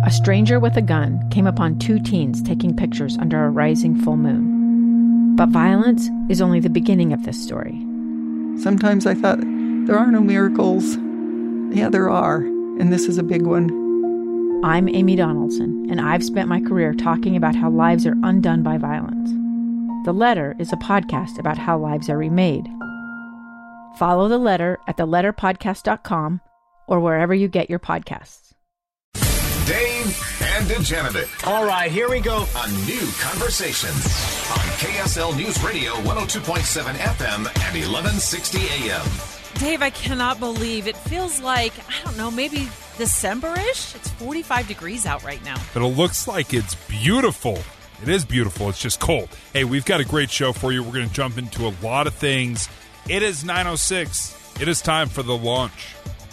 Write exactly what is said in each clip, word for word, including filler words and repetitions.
a stranger with a gun came upon two teens taking pictures under a rising full moon. But violence is only the beginning of this story. Sometimes I thought, there are no miracles. Yeah, there are, and this is a big one. I'm Amy Donaldson, and I've spent my career talking about how lives are undone by violence. The Letter is a podcast about how lives are remade. Follow The Letter at the letter podcast dot com or wherever you get your podcasts. Dave and Dejanovic. All right, here we go. A new conversation on K S L News Radio one oh two point seven F M and eleven sixty A M. Dave, I cannot believe it feels like, I don't know, maybe December-ish? It's forty-five degrees out right now. But it looks like it's beautiful. It is beautiful. It's just cold. Hey, we've got a great show for you. We're going to jump into a lot of things. It is nine oh six. It is time for the launch.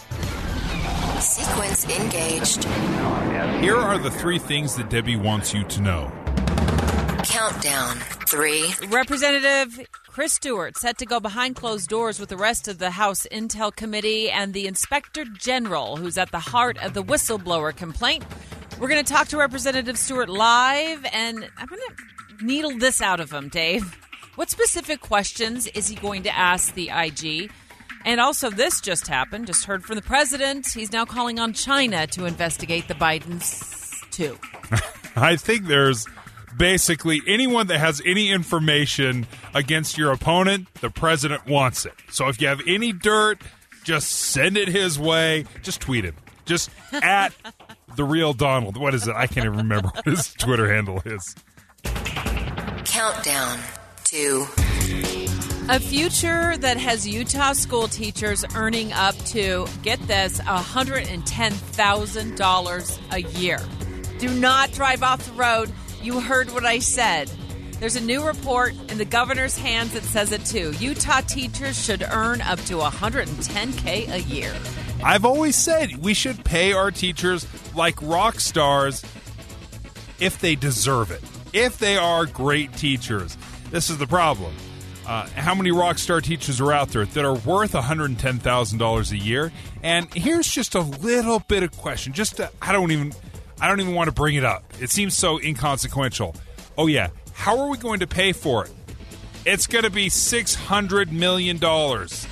Sequence engaged. Here are the three things that Debbie wants you to know. Countdown. Three. Representative Chris Stewart set to go behind closed doors with the rest of the House Intel Committee and the Inspector General, who's at the heart of the whistleblower complaint. We're going to talk to Representative Stewart live, and I'm going to needle this out of him, Dave. What specific questions is he going to ask the I G? And also, this just happened, just heard from the president. He's now calling on China to investigate the Bidens, too. I think there's basically anyone that has any information against your opponent, the president wants it. So if you have any dirt, just send it his way. Just tweet him. Just at the real Donald. What is it? I can't even remember what his Twitter handle is. Countdown to... A future that has Utah school teachers earning up to, get this, one hundred ten thousand dollars a year. Do not drive off the road. You heard what I said. There's a new report in the governor's hands that says it too. Utah teachers should earn up to one hundred ten thousand dollars a year. I've always said we should pay our teachers like rock stars if they deserve it. If they are great teachers. This is the problem. Uh, how many rock star teachers are out there that are worth one hundred ten thousand dollars a year? And here's just a little bit of question. Just to, I don't even I don't even want to bring it up. It seems so inconsequential. Oh yeah, how are we going to pay for it? It's going to be six hundred million dollars.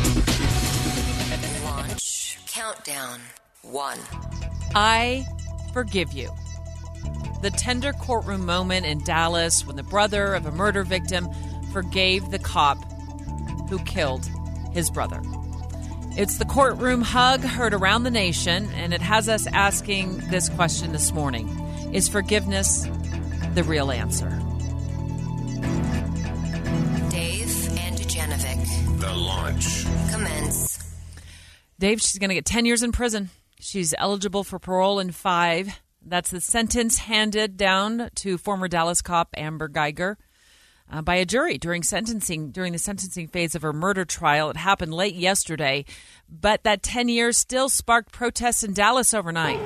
Launch. Countdown. One. I forgive you. The tender courtroom moment in Dallas when the brother of a murder victim forgave the cop who killed his brother. It's the courtroom hug heard around the nation, and it has us asking this question this morning. Is forgiveness the real answer? Dave and Dejanovic. The launch. Commence. Dave, she's going to get ten years in prison. She's eligible for parole in five. That's the sentence handed down to former Dallas cop Amber Guyger Uh, by a jury during sentencing, during the sentencing phase of her murder trial. It happened late yesterday, but that ten years still sparked protests in Dallas overnight.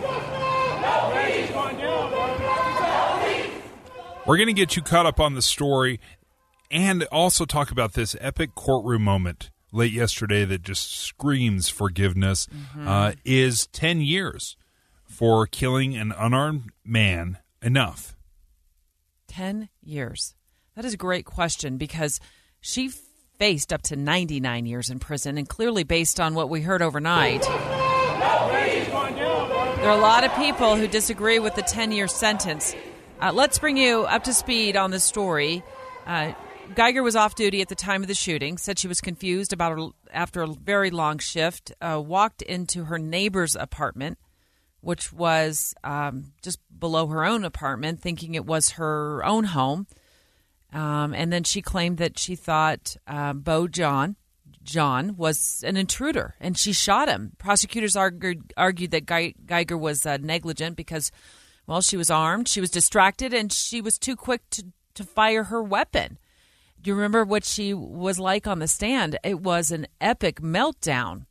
We're going to get you caught up on the story and also talk about this epic courtroom moment late yesterday that just screams forgiveness. Mm-hmm. Uh, is ten years for killing an unarmed man enough? ten years. That is a great question because she faced up to ninety-nine years in prison, and clearly based on what we heard overnight, there are a lot of people who disagree with the ten-year sentence. Uh, let's bring you up to speed on this story. Uh, Guyger was off duty at the time of the shooting, said she was confused about her after a very long shift, uh, walked into her neighbor's apartment, which was um, just below her own apartment, thinking it was her own home. Um, and then she claimed that she thought uh, Beau John, John was an intruder, and she shot him. Prosecutors argued, argued that Guy, Guyger was uh, negligent because, well, she was armed, she was distracted, and she was too quick to, to fire her weapon. Do you remember what she was like on the stand? It was an epic meltdown.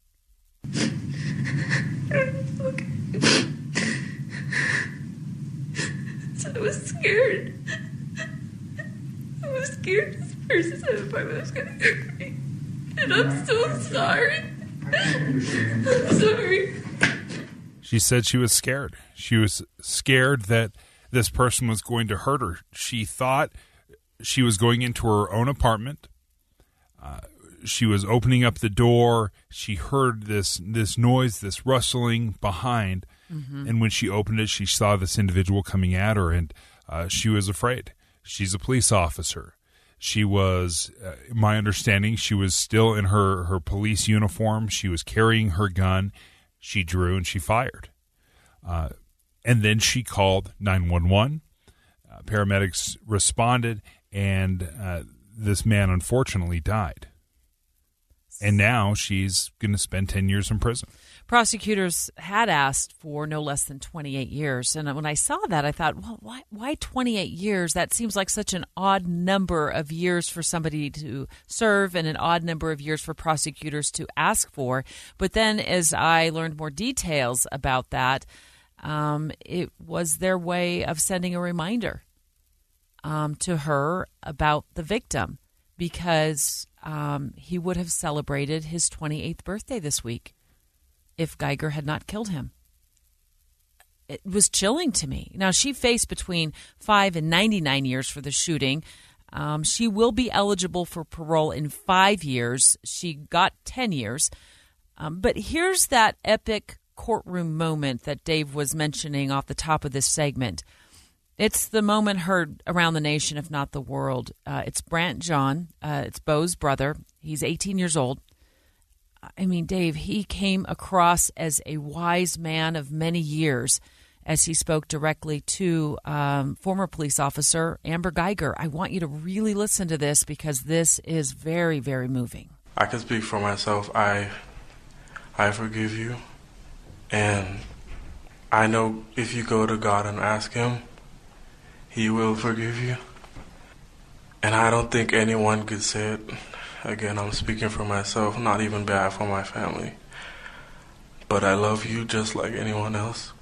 So I was scared. I was scared this person at the apartment was going to hurt me. And I'm so sorry. I'm sorry. She said she was scared. She was scared that this person was going to hurt her. She thought she was going into her own apartment. Uh, she was opening up the door. She heard this this noise, this rustling behind. Mm-hmm. And when she opened it, she saw this individual coming at her, and uh, she was afraid. She's a police officer. She was, uh, my understanding, she was still in her, her police uniform. She was carrying her gun. She drew and she fired. Uh, and then she called nine one one. Uh, paramedics responded, and uh, this man unfortunately died. And now she's going to spend ten years in prison. Prosecutors had asked for no less than twenty-eight years. And when I saw that, I thought, well, why, why twenty-eight years? That seems like such an odd number of years for somebody to serve and an odd number of years for prosecutors to ask for. But then as I learned more details about that, um, it was their way of sending a reminder um, to her about the victim, because um, he would have celebrated his twenty-eighth birthday this week if Geiger had not killed him. It was chilling to me. Now, she faced between five and ninety-nine years for the shooting. Um, she will be eligible for parole in five years. She got ten years. Um, but here's that epic courtroom moment that Dave was mentioning off the top of this segment. It's the moment heard around the nation, if not the world. Uh, it's Brant John. Uh, it's Beau's brother. He's eighteen years old. I mean, Dave, he came across as a wise man of many years as he spoke directly to um, former police officer Amber Geiger. I want you to really listen to this because this is very, very moving. I can speak for myself. I, I forgive you. And I know if you go to God and ask him, he will forgive you. And I don't think anyone could say it. Again, I'm speaking for myself, not even bad for my family. But I love you just like anyone else.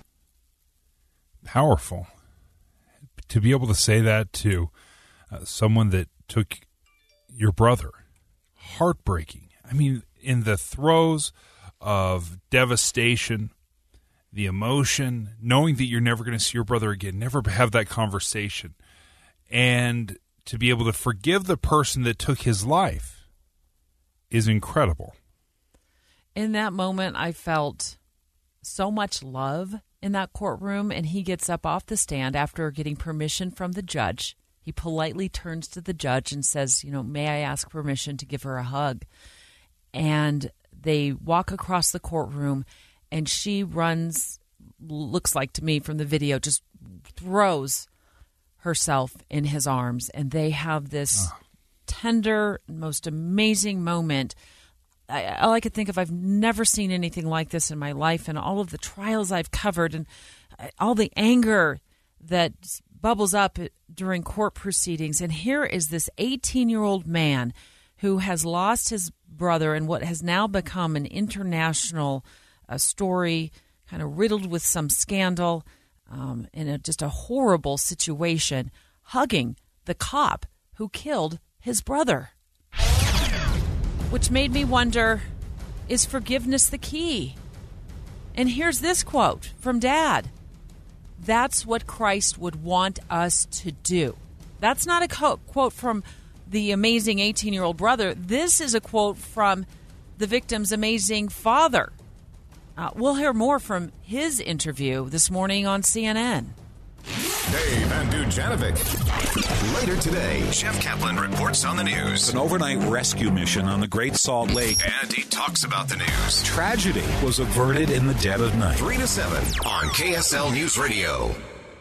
Powerful. To be able to say that to uh, someone that took your brother. Heartbreaking. I mean, in the throes of devastation, the emotion, knowing that you're never going to see your brother again, never have that conversation, and to be able to forgive the person that took his life is incredible. In that moment, I felt so much love in that courtroom, and he gets up off the stand after getting permission from the judge. He politely turns to the judge and says, you know, may I ask permission to give her a hug? And they walk across the courtroom, and she runs, looks like to me from the video, just throws herself in his arms, and they have this oh. tender, most amazing moment. I, all I could think of, I've never seen anything like this in my life, and all of the trials I've covered and all the anger that bubbles up during court proceedings. And here is this eighteen-year-old man who has lost his brother in what has now become an international uh, story, kind of riddled with some scandal, um, in a, just a horrible situation, hugging the cop who killed his brother. Which made me wonder, is forgiveness the key? And here's this quote from Dad. That's what Christ would want us to do. That's not a co- quote from the amazing eighteen-year-old brother. This is a quote from the victim's amazing father. Uh, we'll hear more from his interview this morning on C N N. Dave and Dujanovic. Later today, Jeff Kaplan reports on the news. An overnight rescue mission on the Great Salt Lake. And he talks about the news. Tragedy was averted in the dead of night. three to seven on K S L News Radio.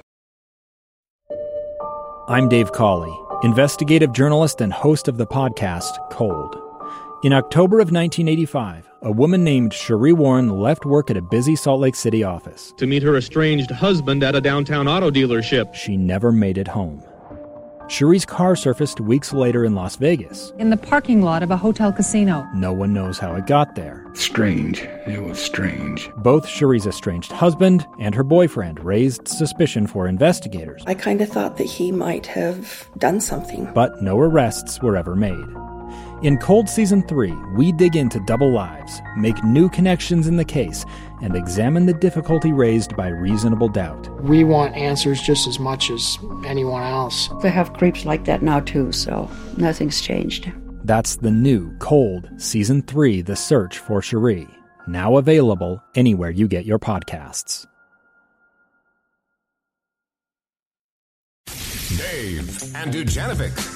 I'm Dave Cawley, investigative journalist and host of the podcast Cold. In October of nineteen eighty-five, a woman named Cherie Warren left work at a busy Salt Lake City office to meet her estranged husband at a downtown auto dealership. She never made it home. Cherie's car surfaced weeks later in Las Vegas. In the parking lot of a hotel casino. No one knows how it got there. Strange. It was strange. Both Cherie's estranged husband and her boyfriend raised suspicion for investigators. I kind of thought that he might have done something. But no arrests were ever made. In Cold Season three, we dig into double lives, make new connections in the case, and examine the difficulty raised by reasonable doubt. We want answers just as much as anyone else. They have creeps like that now, too, so nothing's changed. That's the new Cold Season three, The Search for Cherie, now available anywhere you get your podcasts. Dave and Dujanovic.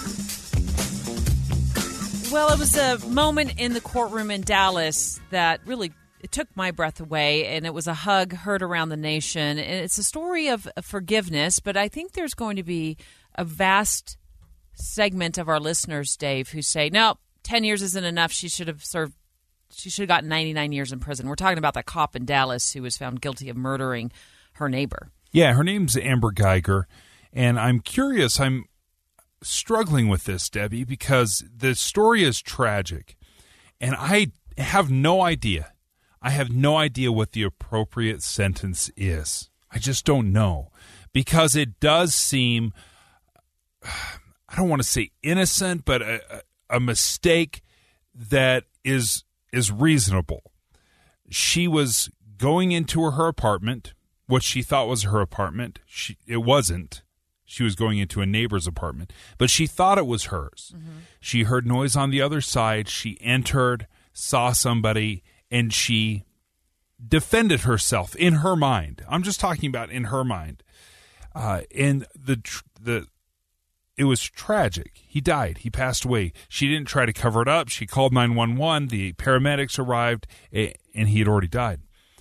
Well, it was a moment in the courtroom in Dallas that really it took my breath away, and it was a hug heard around the nation. And it's a story of forgiveness, but I think there's going to be a vast segment of our listeners, Dave, who say, no, ten years isn't enough. She should have served, she should have gotten ninety-nine years in prison. We're talking about that cop in Dallas who was found guilty of murdering her neighbor. Yeah, her name's Amber Guyger, and I'm curious, I'm struggling with this, Debbie, because the story is tragic, and I have no idea. I have no idea what the appropriate sentence is. I just don't know, because it does seem, I don't want to say innocent, but a, a mistake that is is reasonable. She was going into her apartment, what she thought was her apartment. She, it wasn't. She was going into a neighbor's apartment, but she thought it was hers. Mm-hmm. She heard noise on the other side. She entered, saw somebody, and she defended herself in her mind. I'm just talking about in her mind. Uh, and the the it was tragic. He died. He passed away. She didn't try to cover it up. She called nine one one. The paramedics arrived, and he had already died.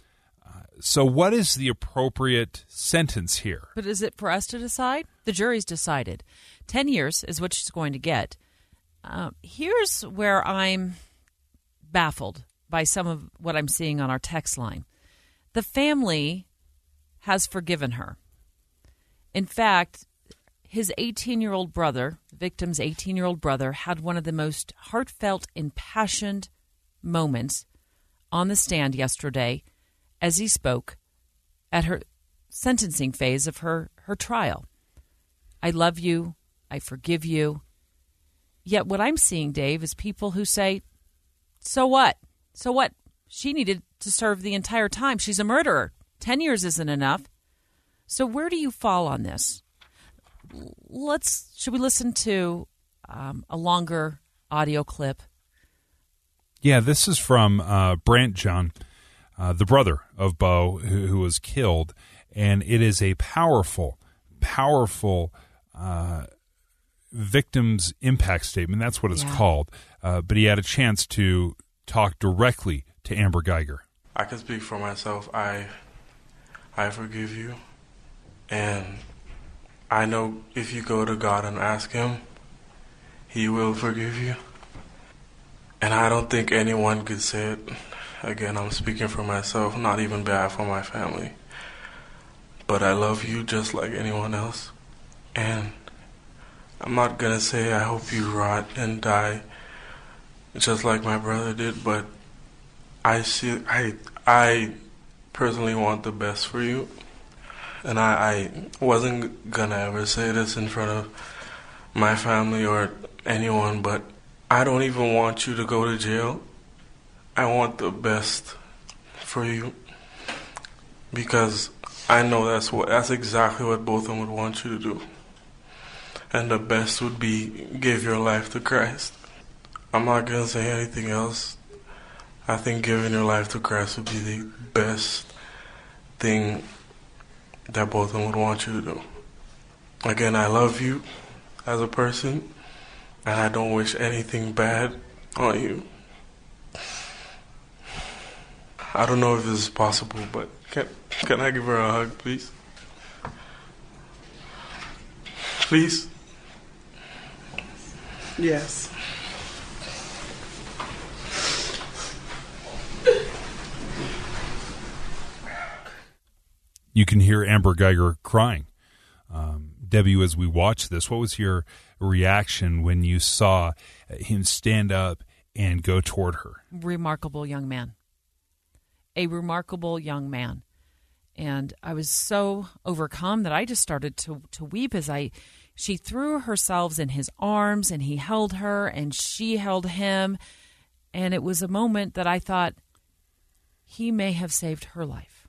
So what is the appropriate sentence here? But is it for us to decide? The jury's decided. Ten years is what she's going to get. Uh, here's where I'm baffled by some of what I'm seeing on our text line. The family has forgiven her. In fact, his eighteen-year-old brother, the victim's eighteen-year-old brother, had one of the most heartfelt, impassioned moments on the stand yesterday as he spoke at her sentencing phase of her, her trial. I love you. I forgive you. Yet what I'm seeing, Dave, is people who say, so what? So what? She needed to serve the entire time. She's a murderer. Ten years isn't enough. So where do you fall on this? Let's, should we listen to um, a longer audio clip? Yeah, this is from uh, Brant John. Uh, the brother of Bo, who, who was killed, and it is a powerful, powerful uh, victim's impact statement. That's what it's yeah. called. Uh, but he had a chance to talk directly to Amber Guyger. I can speak for myself. I, I forgive you, and I know if you go to God and ask Him, He will forgive you. And I don't think anyone could say it. Again, I'm speaking for myself, not even bad for my family. But I love you just like anyone else. And I'm not going to say I hope you rot and die just like my brother did, but I see, I, I personally want the best for you. And I, I wasn't going to ever say this in front of my family or anyone, but I don't even want you to go to jail. I want the best for you because I know that's what that's exactly what both of them would want you to do. And the best would be give your life to Christ. I'm not going to say anything else. I think giving your life to Christ would be the best thing that both of them would want you to do. Again, I love you as a person, and I don't wish anything bad on you. I don't know if this is possible, but can can I give her a hug, please? Please? Yes. You can hear Amber Guyger crying. Um, Debbie, as we watch this, what was your reaction when you saw him stand up and go toward her? Remarkable young man. A remarkable young man. And I was so overcome that I just started to, to weep as I She threw herself in his arms, and he held her, and she held him. And it was a moment that I thought, he may have saved her life.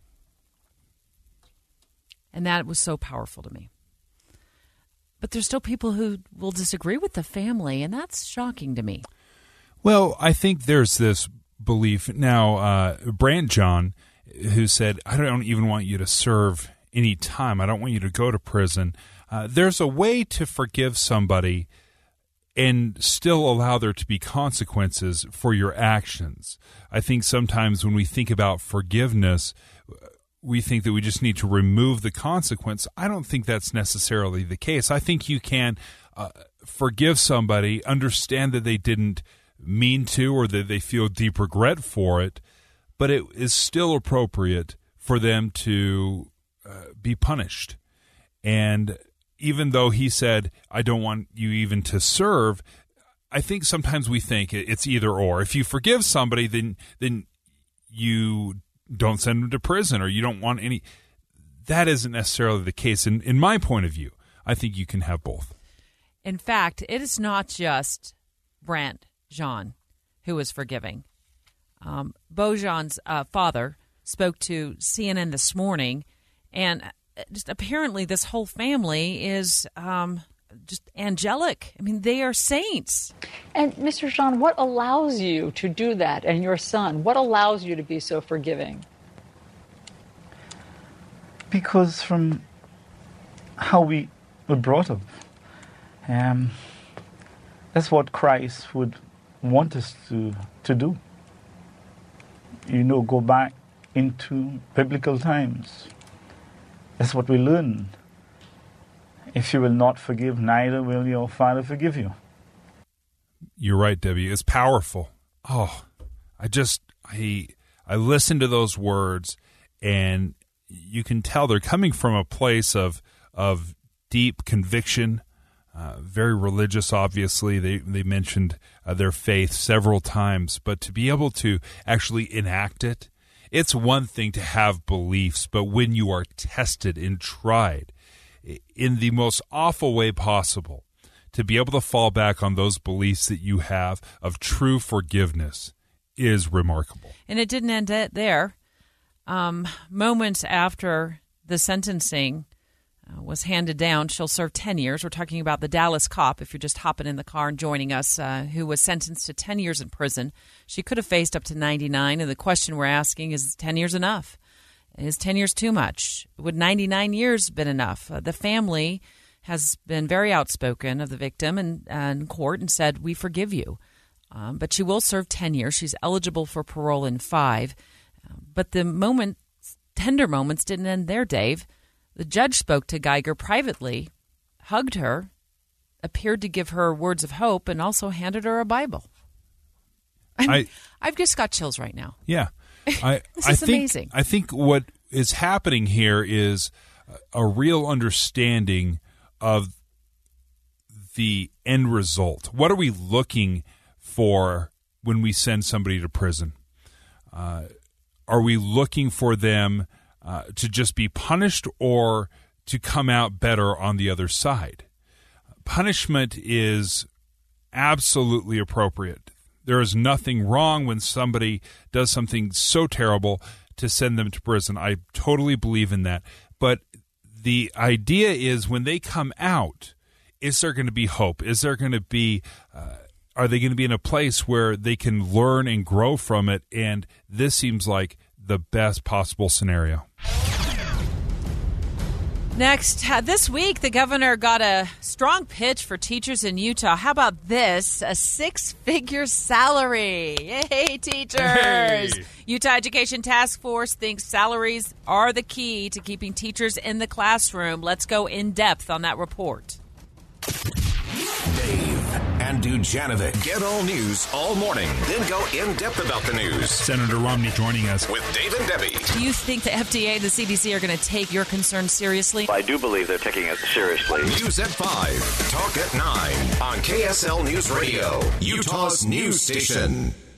And that was so powerful to me. But there's still people who will disagree with the family, and that's shocking to me. Well, I think there's this belief now, uh, Brant John, who said, I don't even want you to serve any time. I don't want you to go to prison. Uh, there's a way to forgive somebody and still allow there to be consequences for your actions. I think sometimes when we think about forgiveness, we think that we just need to remove the consequence. I don't think that's necessarily the case. I think you can uh, forgive somebody, understand that they didn't mean to or that they feel deep regret for it, but it is still appropriate for them to uh, be punished. And even though he said, I don't want you even to serve, I think sometimes we think it's either or. If you forgive somebody, then then you don't send them to prison or you don't want any. That isn't necessarily the case. In, in my point of view, I think you can have both. In fact, it is not just Brant John who is forgiving. Um, Bojan's uh, father spoke to C N N this morning, and just apparently this whole family is um, just angelic. I mean, they are saints. And Mister John, what allows you to do that, and your son? What allows you to be so forgiving? Because from how we were brought up, um, that's what Christ would want us to, to do. You know, go back into biblical times. That's what we learn. If you will not forgive, neither will your Father forgive you. You're right, Debbie. It's powerful. Oh, I just, I, I listen to those words, and you can tell they're coming from a place of, of deep conviction, uh, very religious, obviously. They, they mentioned uh, their faith several times, but to be able to actually enact it, it's one thing to have beliefs, but when you are tested and tried in the most awful way possible, to be able to fall back on those beliefs that you have of true forgiveness is remarkable. And it didn't end it there. Um, moments after the sentencing uh, was handed down, she'll serve ten years. We're talking about the Dallas cop, if you're just hopping in the car and joining us, uh, who was sentenced to ten years in prison. She could have faced up to ninety-nine, and the question we're asking is ten years enough? Is ten years too much? Would ninety-nine years been enough? Uh, the family has been very outspoken of the victim in, uh, in court and said, we forgive you. Um, but she will serve ten years. She's eligible for parole in five. Uh, but the moment, tender moments didn't end there, Dave. The judge spoke to Geiger privately, hugged her, appeared to give her words of hope, and also handed her a Bible. I, I I've just got chills right now. Yeah. I, this I is think, amazing. I think what is happening here is a real understanding of the end result. What are we looking for when we send somebody to prison? Uh, are we looking for them uh, to just be punished or to come out better on the other side? Punishment is absolutely appropriate. There is nothing wrong when somebody does something so terrible to send them to prison. I totally believe in that. But the idea is when they come out, is there going to be hope? Is there going to be, uh, are they going to be in a place where they can learn and grow from it? And this seems like the best possible scenario. Next, uh, this week, the governor got a strong pitch for teachers in Utah. How about this? A six-figure salary. Yay, teachers! Hey. Utah Education Task Force thinks salaries are the key to keeping teachers in the classroom. Let's go in depth on that report. Dave and Dujanovic. Get all news all morning, then go in depth about the news. Senator Romney joining us. With Dave and Debbie. Do you think the F D A and the C D C are going to take your concerns seriously? I do believe they're taking it seriously. News at five, talk at nine on K S L News Radio, Utah's news station.